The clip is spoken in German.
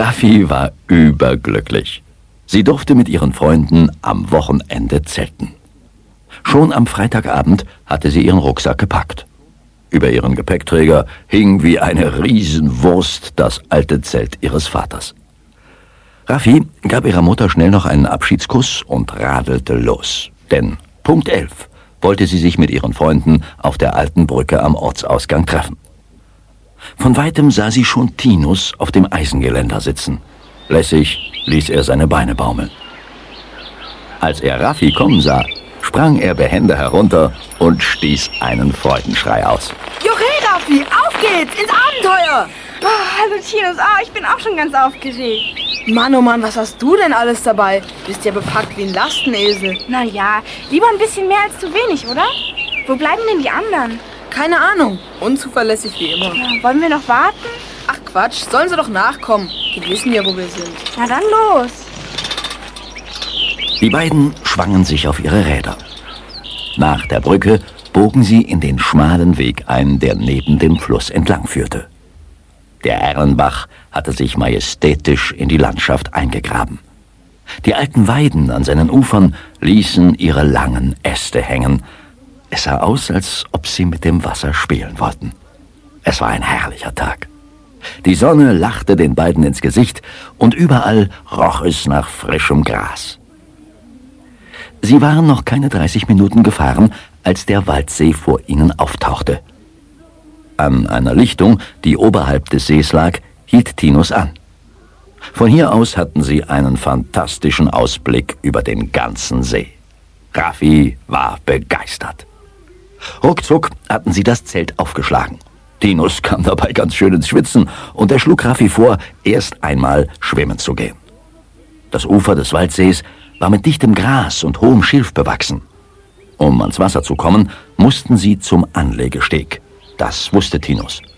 Raffi war überglücklich. Sie durfte mit ihren Freunden am Wochenende zelten. Schon am Freitagabend hatte sie ihren Rucksack gepackt. Über ihren Gepäckträger hing wie eine Riesenwurst das alte Zelt ihres Vaters. Raffi gab ihrer Mutter schnell noch einen Abschiedskuss und radelte los. Denn Punkt 11 wollte sie sich mit ihren Freunden auf der alten Brücke am Ortsausgang treffen. Von weitem sah sie schon Tinus auf dem Eisengeländer sitzen. Lässig ließ er seine Beine baumeln. Als er Raffi kommen sah, sprang er behende herunter und stieß einen Freudenschrei aus. Juchhe, Raffi, auf geht's, ins Abenteuer! Hallo Tinus, ich bin auch schon ganz aufgeregt. Mann, oh Mann, was hast du denn alles dabei? Bist ja bepackt wie ein Lastenesel. Naja, lieber ein bisschen mehr als zu wenig, oder? Wo bleiben denn die anderen? Keine Ahnung, unzuverlässig wie immer. Ja, wollen wir noch warten? Ach Quatsch, sollen sie doch nachkommen. Die wissen ja, wo wir sind. Na dann los. Die beiden schwangen sich auf ihre Räder. Nach der Brücke bogen sie in den schmalen Weg ein, der neben dem Fluss entlang führte. Der Erlenbach hatte sich majestätisch in die Landschaft eingegraben. Die alten Weiden an seinen Ufern ließen ihre langen Äste hängen. Es sah aus, als ob sie mit dem Wasser spielen wollten. Es war ein herrlicher Tag. Die Sonne lachte den beiden ins Gesicht und überall roch es nach frischem Gras. Sie waren noch keine 30 Minuten gefahren, als der Waldsee vor ihnen auftauchte. An einer Lichtung, die oberhalb des Sees lag, hielt Tinus an. Von hier aus hatten sie einen fantastischen Ausblick über den ganzen See. Raffi war begeistert. Ruckzuck hatten sie das Zelt aufgeschlagen. Tinus kam dabei ganz schön ins Schwitzen und er schlug Raffi vor, erst einmal schwimmen zu gehen. Das Ufer des Waldsees war mit dichtem Gras und hohem Schilf bewachsen. Um ans Wasser zu kommen, mussten sie zum Anlegesteg. Das wusste Tinus.